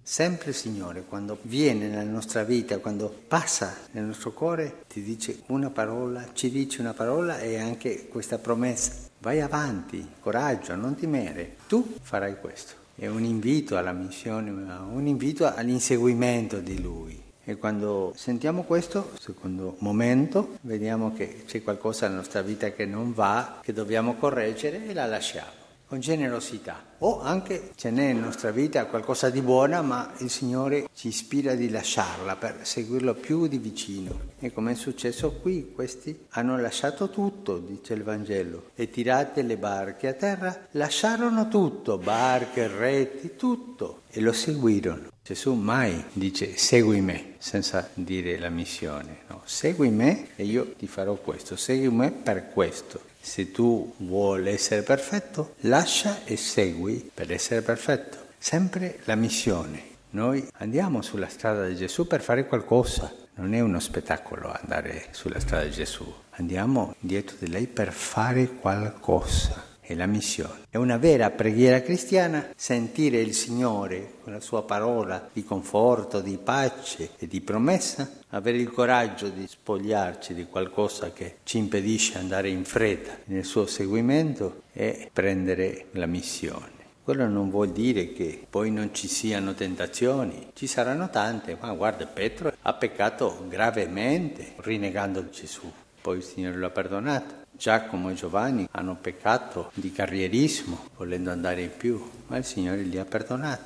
Sempre il Signore, quando viene nella nostra vita, quando passa nel nostro cuore, ti dice una parola, ci dice una parola e anche questa promessa. Vai avanti, coraggio, non temere, tu farai questo. È un invito alla missione, un invito all'inseguimento di Lui. E quando sentiamo questo, secondo momento, vediamo che c'è qualcosa nella nostra vita che non va, che dobbiamo correggere e la lasciamo con generosità. O anche ce n'è nella nostra vita qualcosa di buona, ma il Signore ci ispira di lasciarla per seguirlo più di vicino. E come è successo qui, questi hanno lasciato tutto, dice il Vangelo, e tirate le barche a terra, lasciarono tutto, barche, reti, tutto, e lo seguirono. Gesù mai dice segui me, senza dire la missione, no, segui me e io ti farò questo, segui me per questo. Se tu vuoi essere perfetto, lascia e segui per essere perfetto. Sempre la missione. Noi andiamo sulla strada di Gesù per fare qualcosa. Non è uno spettacolo andare sulla strada di Gesù. Andiamo dietro di lei per fare qualcosa. È la missione. È una vera preghiera cristiana sentire il Signore con la sua parola di conforto, di pace e di promessa, avere il coraggio di spogliarci di qualcosa che ci impedisce di andare in fretta nel suo seguimento e prendere la missione. Quello non vuol dire che poi non ci siano tentazioni, ci saranno tante, ma guarda, Pietro ha peccato gravemente rinnegando Gesù, poi il Signore lo ha perdonato. Giacomo e Giovanni hanno peccato di carrierismo, volendo andare in più, ma il Signore li ha perdonati.